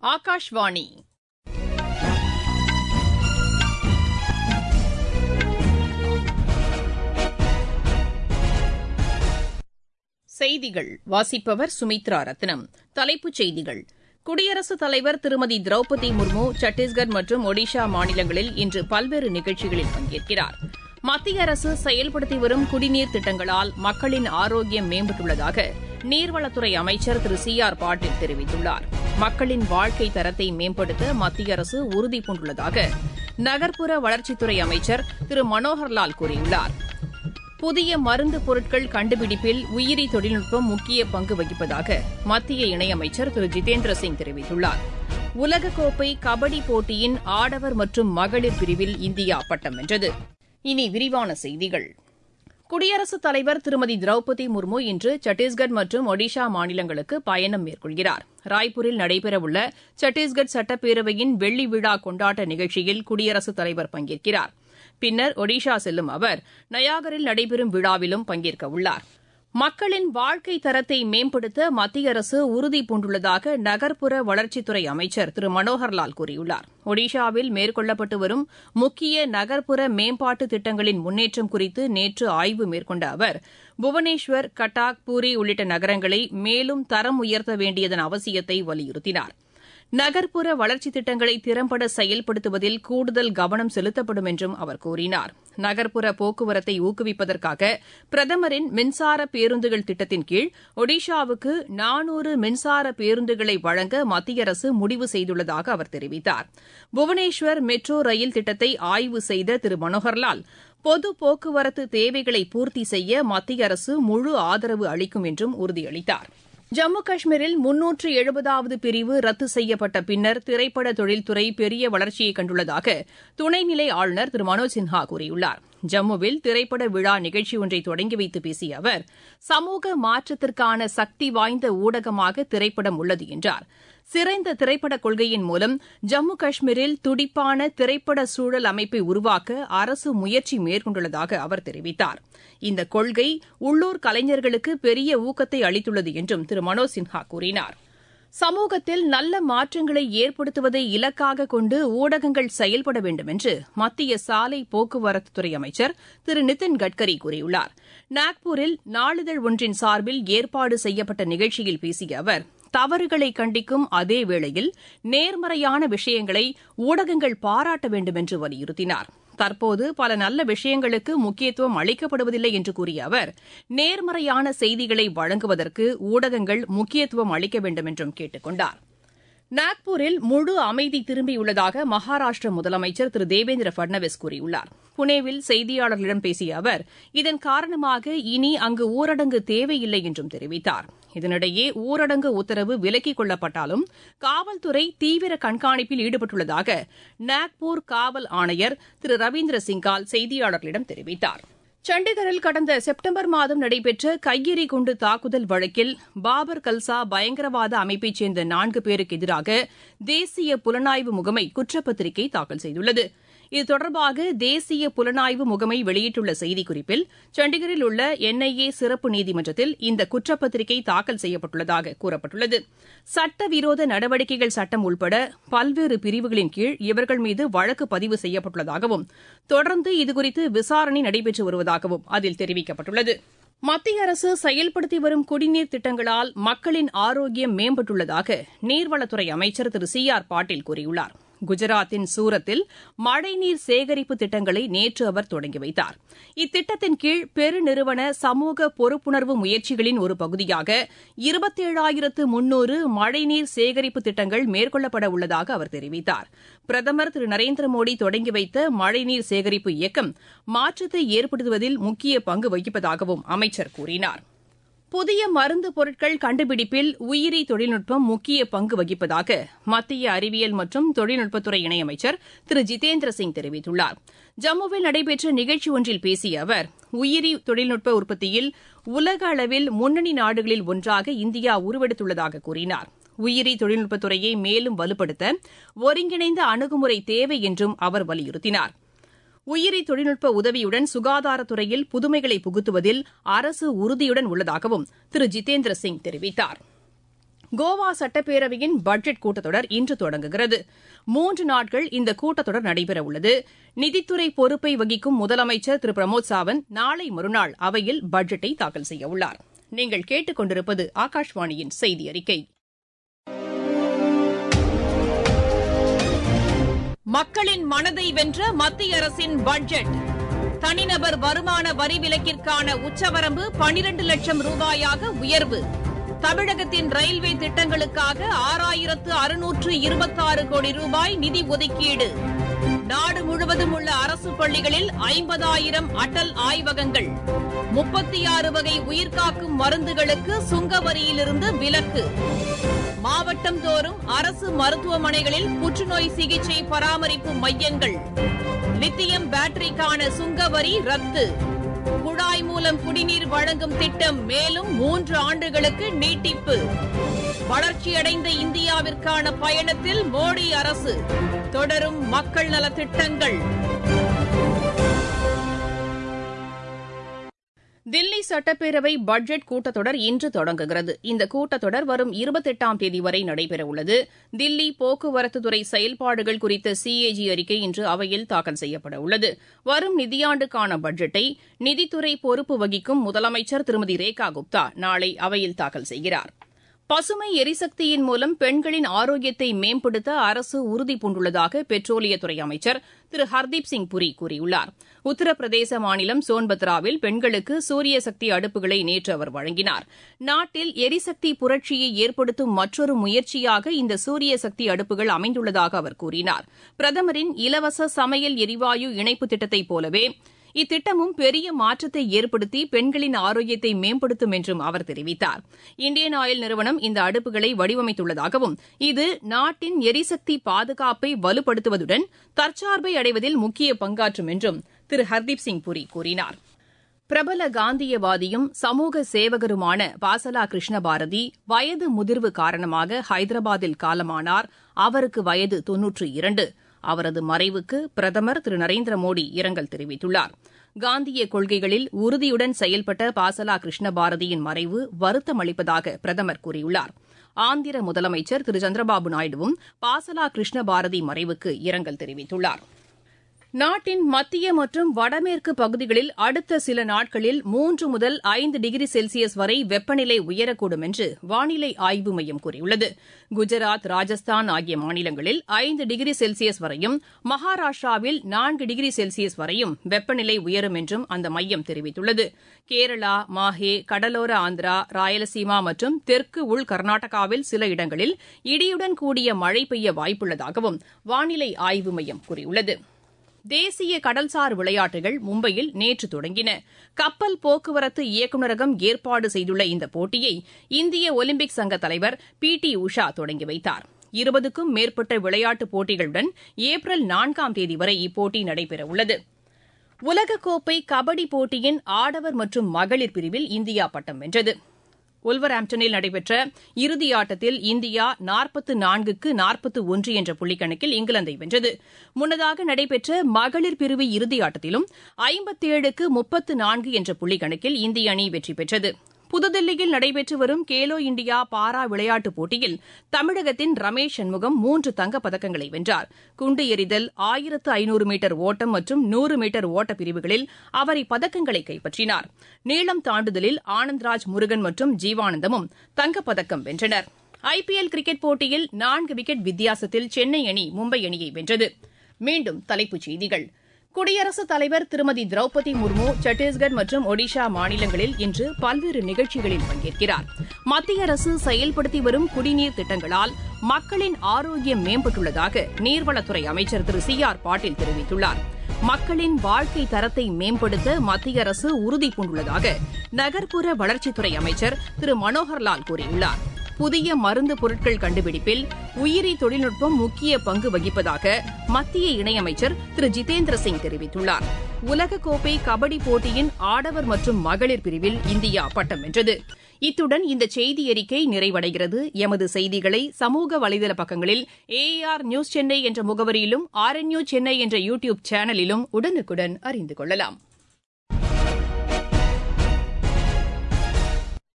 ஆகாஷ்வாணி செய்திகள் வாசிப்பவர் சுமித்ரா ரத்னம். தலைப்புச் செய்திகள்: குடியரசுத் தலைவர் திருமதி திரௌபதி முர்மு சத்தீஸ்கர் மற்றும் ஒடிஷா மாநிலங்களில் இன்று பல்வேறு நிகழ்ச்சிகளில் பங்கேற்கிறார். மத்திய அரசு செயல்படுத்தி வரும் குடிநீர் திட்டங்களால் மக்களின் ஆரோக்கியம் மேம்பட்டுள்ளதாக நீர்வளத்துறை அமைச்சர் திரு சி ஆர் பாட்டீல் தெரிவித்துள்ளார். மக்களின் வாழ்க்கை தரத்தை மேம்படுத்த மத்திய அரசு உறுதிபூண்டுள்ளதாக நகர்ப்புற வளர்ச்சித்துறை அமைச்சர் திரு மனோகர்லால் கூறியுள்ளார். புதிய மருந்து பொருட்கள் கண்டுபிடிப்பில் உயிரி தொழில்நுட்பம் முக்கிய பங்கு வகிப்பதாக மத்திய இணையமைச்சர் திரு ஜிதேந்திர சிங் தெரிவித்துள்ளார். உலகக்கோப்பை கபடி போட்டியின் ஆடவர் மற்றும் மகளிர் பிரிவில் இந்தியா பட்டம் வென்றது. இனி விரிவான செய்திகள். குடியரசுத் தலைவர் திருமதி திரௌபதி முர்மு இன்று சத்தீஸ்கர் மற்றும் ஒடிஷா மாநிலங்களுக்கு பயணம் மேற்கொள்கிறார். ராய்ப்பூரில் நடைபெறவுள்ள சத்தீஸ்கர் சட்டப்பேரவையின் வெள்ளி விழா கொண்டாட்ட நிகழ்ச்சியில் குடியரசுத் தலைவர் பங்கேற்கிறார். பின்னர் ஒடிஷா செல்லும் அவர் நயாகரில் நடைபெறும் விழாவிலும் பங்கேற்கவுள்ளார். மக்களின் வாழ்க்கை தரத்தை மேம்படுத்த மத்திய அரசு உறுதிபூண்டுள்ளதாக நகர்ப்புற வளர்ச்சித்துறை அமைச்சர் திரு மனோகர்லால் கூறியுள்ளார். ஒடிஷாவில் மேற்கொள்ளப்பட்டு வரும் முக்கிய நகர்ப்புற மேம்பாட்டு திட்டங்களின் முன்னேற்றம் குறித்து நேற்று ஆய்வு மேற்கொண்ட அவர் புவனேஸ்வர், கட்டாக், பூரி உள்ளிட்ட நகரங்களை மேலும் தரம் உயர்த்த வேண்டியதன் அவசியத்தை வலியுறுத்தினார். நகர்ப்புற வளர்ச்சித் திட்டங்களை திறம்பட செயல்படுத்துவதில் கூடுதல் கவனம் செலுத்தப்படும் என்றும் அவர் கூறினார். நகர்ப்புற போக்குவரத்தை ஊக்குவிப்பதற்காக பிரதமரின் மின்சார பேருந்துகள் திட்டத்தின் கீழ் ஒடிஷாவுக்கு 400 மின்சார பேருந்துகளை வழங்க மத்திய அரசு முடிவு செய்துள்ளதாக அவர் தெரிவித்தார். புவனேஸ்வர் மெட்ரோ ரயில் திட்டத்தை ஆய்வு செய்த திரு மனோகர்லால் பொது போக்குவரத்து தேவைகளை பூர்த்தி செய்ய மத்திய அரசு முழு ஆதரவு அளிக்கும் என்றும் உறுதியளித்தார். ஜம்மு காஷ்மீரில் 370வது பிரிவு ரத்து செய்யப்பட்ட பின்னர் திரைப்பட தொழில்துறை பெரிய வளர்ச்சியை கண்டுள்ளதாக துணைநிலை ஆளுநர் திரு மனோஜ் சின்ஹா கூறியுள்ளார். ஜம்முவில் திரைப்பட விழா நிகழ்ச்சி ஒன்றை தொடங்கி வைத்து பேசிய அவர் சமூக மாற்றத்திற்கான சக்தி வாய்ந்த ஊடகமாக திரைப்படம் உள்ளது என்றார். சிறந்த திரைப்பட கொள்கையின் மூலம் ஜம்மு காஷ்மீரில் துடிப்பான திரைப்பட சூழல் அமைப்பை உருவாக்க அரசு முயற்சி மேற்கொண்டுள்ளதாக அவர் தெரிவித்தார். இந்த கொள்கை உள்ளூர் கலைஞர்களுக்கு பெரிய ஊக்கத்தை அளித்துள்ளது என்றும் திரு மனோஜ் சின்ஹா கூறினார். சமூகத்தில் நல்ல மாற்றங்களை ஏற்படுத்துவதை இலக்காக கொண்டு ஊடகங்கள் செயல்பட வேண்டும் என்று மத்திய சாலை போக்குவரத்துத்துறை அமைச்சர் திரு நிதின் கட்கரி கூறியுள்ளார். நாக்பூரில் நாளிதழ் ஒன்றின் சார்பில் ஏற்பாடு செய்யப்பட்ட நிகழ்ச்சியில் பேசிய அவர் தவறுகளை கண்டிக்கும் அதே வேளையில் நேர்மறையான விஷயங்களை ஊடகங்கள் பாராட்ட வேண்டும் என்று வலியுறுத்தினார். தற்போது பல நல்ல விஷயங்களுக்கு முக்கியத்துவம் அளிக்கப்படுவதில்லை என்று கூறிய அவர் நேர்மறையான செய்திகளை வழங்குவதற்கு ஊடகங்கள் முக்கியத்துவம் அளிக்க வேண்டும் என்றும் கேட்டுக் கொண்டார். நாக்பூரில் முழு அமைதி திரும்பியுள்ளதாக மகாராஷ்டிர முதலமைச்சர் திரு தேவேந்திர பட்னாவிஸ் கூறியுள்ளார். புனேவில் செய்தியாளர்களிடம் பேசிய அவர் இதன் காரணமாக இனி அங்கு ஊரடங்கு தேவையில்லை என்றும் தெரிவித்தார். இதனிடையே ஊரடங்கு உத்தரவு விலக்கிக் கொள்ளப்பட்டாலும் காவல்துறை தீவிர கண்காணிப்பில் ஈடுபட்டுள்ளதாக நாக்பூர் காவல் ஆணையர் திரு ரவீந்திர சிங்கால் செய்தியாளர்களிடம் தெரிவித்தார். சண்டிகரில் கடந்த செப்டம்பர் மாதம் நடைபெற்ற கையெறி குண்டு தாக்குதல் வழக்கில் பாபர் கல்சா பயங்கரவாத அமைப்பைச் சேர்ந்த 4 பேருக்கு எதிராக தேசிய புலனாய்வு முகமை குற்றப்பத்திரிகை தாக்கல் செய்துள்ளது. இது தொடர்பாக தேசிய புலனாய்வு முகமை வெளியிட்டுள்ள செய்திக்குறிப்பில் சண்டிகரில் உள்ள NIA சிறப்பு நீதிமன்றத்தில் இந்த குற்றப்பத்திரிகை தாக்கல் செய்யப்பட்டுள்ளதாக கூறப்பட்டுள்ளது. சட்டவிரோத நடவடிக்கைகள் சட்டம் உள்பட பல்வேறு பிரிவுகளின் கீழ் இவர்கள் மீது வழக்கு பதிவு செய்யப்பட்டுள்ளதாகவும் தொடர்ந்து இதுகுறித்து விசாரணை நடைபெற்று வருவதாகவும் அதில் தெரிவிக்கப்பட்டுள்ளது. மத்திய அரசு செயல்படுத்தி வரும் குடிநீர் திட்டங்களால் மக்களின் ஆரோக்கியம் மேம்பட்டுள்ளதாக நீர்வளத்துறை அமைச்சர் திரு சி ஆர் பாட்டீல் கூறியுள்ளார். குஜராத்தின் சூரத்தில் மழைநீர் சேகரிப்பு திட்டங்களை நேற்று அவர் தொடங்கி வைத்தார். இத்திட்டத்தின் கீழ் பெருநிறுவன சமூக பொறுப்புணர்வு முயற்சிகளின் ஒரு பகுதியாக 27,300 மழைநீர் சேகரிப்பு திட்டங்கள் மேற்கொள்ளப்பட உள்ளதாக அவர் தெரிவித்தார். பிரதமர் திரு நரேந்திர மோடி தொடங்கி வைத்த மழைநீர் சேகரிப்பு இயக்கம் மாற்றத்தை ஏற்படுத்துவதில் முக்கிய பங்கு வகிப்பதாகவும் அமைச்சர் கூறினார். புதிய மருந்து பொருட்கள் கண்டுபிடிப்பில் உயிரி தொழில்நுட்பம் முக்கிய பங்கு வகிப்பதாக மத்திய அறிவியல் மற்றும் தொழில்நுட்பத்துறை இணையமைச்சர் திரு ஜிதேந்திர சிங் தெரிவித்துள்ளார். ஜம்முவில் நடைபெற்ற நிகழ்ச்சி ஒன்றில் பேசிய அவர் உயிரி தொழில்நுட்ப உற்பத்தியில் உலக அளவில் முன்னணி நாடுகளில் ஒன்றாக இந்தியா உருவெடுத்துள்ளதாக கூறினார். உயிரி தொழில்நுட்பத்துறையை மேலும் வலுப்படுத்த ஒருங்கிணைந்த அணுகுமுறை தேவை என்றும் அவர் வலியுறுத்தினார். உயிரி தொழில்நுட்ப உதவியுடன் சுகாதாரத்துறையில் புதுமைகளை புகுத்துவதில் அரசு உறுதியுடன் உள்ளதாகவும் திரு ஜிதேந்திர சிங் தெரிவித்தார். கோவா சட்டப்பேரவையின் பட்ஜெட் கூட்டத்தொடர் இன்று தொடங்குகிறது. 3 நாட்கள் இந்த கூட்டத்தொடர் நடைபெறவுள்ளது. நிதித்துறை பொறுப்பை வகிக்கும் முதலமைச்சர் திரு பிரமோத் சாவந்த் நாளை மறுநாள் அவையில் பட்ஜெட்டை தாக்கல் செய்யவுள்ளார். நீங்கள் கேட்டுக் கொண்டிருப்பது ஆகாஷவாணியின் செய்தி அறிக்கை. மக்களின் மனதை வென்ற மத்திய அரசின் பட்ஜெட். தனிநபர் வருமான வரி விலக்கிற்கான உச்சவரம்பு 12 லட்சம் ரூபாயாக உயர்வு. தமிழகத்தின் ரயில்வே திட்டங்களுக்காக 6626 கோடி ரூபாய் நிதி ஒதுக்கீடு. நாடு முழுவதும் உள்ள அரசு பள்ளிகளில் 50,000 அடல் ஆய்வகங்கள். 36 வகை உயிர்காக்கும் மருந்துகளுக்கு சுங்க வரியிலிருந்து விலக்கு. மாவட்டம் தோறும் அரசு மருத்துவமனைகளில் புற்றுநோய் சிகிச்சை பராமரிப்பு மையங்கள். லித்தியம் பேட்டரிக்கான சுங்க வரி ரத்து. குழாய் மூலம் குடிநீர் வழங்கும் திட்டம் மேலும் 3 ஆண்டுகளுக்கு நீட்டிப்பு. வளர்ச்சியடைந்த இந்தியாவிற்கான பயணத்தில் மோடி அரசு. தொடரும் மக்கள் நலத் திட்டங்கள். தில்லி சட்டப்பேரவை பட்ஜெட் கூட்டத்தொடர் இன்று தொடங்குகிறது. இந்த கூட்டத்தொடர் வரும் 28ஆம் தேதி வரை நடைபெறவுள்ளது. தில்லி போக்குவரத்துத்துறை செயல்பாடுகள் குறித்த CAG அறிக்கை இன்று அவையில் தாக்கல் செய்யப்படவுள்ளது. வரும் நிதியாண்டுக்கான பட்ஜெட்டை நிதித்துறை பொறுப்பு வகிக்கும் முதலமைச்சர் திருமதி ரேகா குப்தா நாளை அவையில் தாக்கல் செய்கிறார். பசுமை எரிசக்தியின் மூலம் பெண்களின் ஆரோக்கியத்தை மேம்படுத்த அரசு உறுதிபூண்டுள்ளதாக பெட்ரோலியத்துறை அமைச்சர் திரு ஹர்தீப் சிங் புரி கூறியுள்ளார். உத்தரப்பிரதேச மாநிலம் சோன்பத்ராவில் பெண்களுக்கு சூரிய சக்தி அடுப்புகளை நேற்று அவர் வழங்கினார். நாட்டில் எரிசக்தி புரட்சியை ஏற்படுத்தும் மற்றொரு முயற்சியாக இந்த சூரிய சக்தி அடுப்புகள் அமைந்துள்ளதாக அவர் கூறினார். பிரதமரின் இலவச சமையல் எரிவாயு இணைப்பு திட்டத்தைப் போலவே இத்திட்டமும் பெரிய மாற்றத்தை ஏற்படுத்தி பெண்களின் ஆரோக்கியத்தை மேம்படுத்தும் என்றும் அவர் தெரிவித்தார். இந்தியன் ஆயில் நிறுவனம் இந்த அடுப்புகளை வடிவமைத்துள்ளதாகவும் இது நாட்டின் எரிசக்தி பாதுகாப்பை வலுப்படுத்துவதுடன் தற்சார்பை அடைவதில் முக்கிய பங்காற்றும் என்றும் திரு ஹர்தீப் சிங் புரி கூறினார். பிரபல காந்தியவாதியும் சமூக சேவகருமான பாசலா கிருஷ்ணபாரதி வயது முதிர்வு காரணமாக ஹைதராபாத்தில் காலமானார். அவருக்கு வயது 92. அவரது மறைவுக்கு பிரதமர் திரு நரேந்திர மோடி இரங்கல் தெரிவித்துள்ளார். காந்திய கொள்கைகளில் உறுதியுடன் செயல்பட்ட பாசலா கிருஷ்ணபாரதியின் மறைவு வருத்தம் அளிப்பதாக பிரதமர் கூறியுள்ளார். ஆந்திர முதலமைச்சர் திரு சந்திரபாபு நாயுடுவும் பாசலா கிருஷ்ணபாரதி மறைவுக்கு இரங்கல் தெரிவித்துள்ளார். நாட்டின் மத்திய மற்றும் வடமேற்கு பகுதிகளில் அடுத்த சில நாட்களில் 3 முதல் 5 டிகிரி செல்சியஸ் வரை வெப்பநிலை உயரக்கூடும் என்று வானிலை ஆய்வு மையம் கூறியுள்ளது. குஜராத், ராஜஸ்தான் ஆகிய மாநிலங்களில் 5 டிகிரி செல்சியஸ் வரையும், மகாராஷ்டிராவில் 4 டிகிரி செல்சியஸ் வரையும் வெப்பநிலை உயரும் என்றும் அந்த மையம் தெரிவித்துள்ளது. கேரளா, மாஹே, கடலோர ஆந்திரா, ராயலசீமா மற்றும் தெற்கு உள் கர்நாடகாவில் சில இடங்களில் இடியுடன் கூடிய மழை பெய்ய வாய்ப்புள்ளதாகவும் வானிலை ஆய்வு மையம் கூறியுள்ளது. தேசிய கடல்சார் விளையாட்டுகள் மும்பையில் நேற்று தொடங்கின. கப்பல் போக்குவரத்து இயக்குநரகம் ஏற்பாடு செய்துள்ள இந்த போட்டியை இந்திய ஒலிம்பிக் சங்க தலைவர் PT உஷா தொடங்கி வைத்தார். 20க்கும் மேற்பட்ட விளையாட்டுப் போட்டிகளுடன் ஏப்ரல் 4ஆம் தேதி வரை இப்போட்டி நடைபெறவுள்ளது. உலகக்கோப்பை கபடி போட்டியின் ஆடவர் மற்றும் மகளிர் பிரிவில் இந்தியா பட்டம் வென்றது. வொல்வர்ஹாம்ப்டனில் நடைபெற்ற இறுதியாட்டத்தில் இந்தியா 44-41 என்ற புள்ளிக்கணக்கில் இங்கிலாந்தை வென்றது. முன்னதாக நடைபெற்ற மகளிர் பிரிவு இறுதியாட்டத்திலும் 57-34 என்ற புள்ளிக்கணக்கில் இந்திய அணி வெற்றி பெற்றது. புதுதில்லியில் நடைபெற்று வரும் கேலோ இண்டியா பாரா விளையாட்டுப் போட்டியில் தமிழகத்தின் ரமேஷ் சண்முகம் 3 தங்கப் பதக்கங்களை வென்றார். குண்டு எறிதல், 1500 மீட்டர் ஓட்டம் மற்றும் 100 மீட்டர் ஓட்டப் பிரிவுகளில் அவர் இப்பதக்கங்களை கைப்பற்றினார். நீளம் தாண்டுதலில் ஆனந்த்ராஜ் முருகன் மற்றும் ஜீவானந்தமும் தங்கப்பதக்கம் வென்றனர். IPL கிரிக்கெட் போட்டியில் 4 விக்கெட் வித்தியாசத்தில் சென்னை அணி மும்பை அணியை வென்றது. மீண்டும் தலைப்புச் செய்திகள். குடியரசுத் தலைவர் திருமதி திரௌபதி முர்மு சத்தீஸ்கர் மற்றும் ஒடிஷா மாநிலங்களில் இன்று பல்வேறு நிகழ்ச்சிகளில் பங்கேற்கிறார். மத்திய அரசு செயல்படுத்தி வரும் குடிநீர் திட்டங்களால் மக்களின் ஆரோக்கியம் மேம்பட்டுள்ளதாக நீர்வளத்துறை அமைச்சர் திரு CR பாட்டீல் தெரிவித்துள்ளார். மக்களின் வாழ்க்கை தரத்தை மேம்படுத்த மத்திய அரசு உறுதிபூண்டுள்ளதாக நகர்ப்புற வளர்ச்சித்துறை அமைச்சர் திரு மனோகர்லால் கூறியுள்ளார். புதிய மருந்து பொருட்கள் கண்டுபிடிப்பில் உயிரி தொழில்நுட்பம் முக்கிய பங்கு வகிப்பதாக மத்திய இணையமைச்சர் திரு ஜிதேந்திர சிங் தெரிவித்துள்ளார். உலகக்கோப்பை கபடி போட்டியின் ஆடவர் மற்றும் மகளிர் பிரிவில் இந்தியா பட்டம் வென்றது. இத்துடன் இந்த செய்தி அறிக்கை நிறைவடைகிறது. எமது செய்திகளை சமூக வலைதள பக்கங்களில் AR நியூஸ் சென்னை என்ற முகவரியிலும் RNU சென்னை என்ற YouTube சேனலிலும் உடனுக்குடன் அறிந்து கொள்ளலாம்.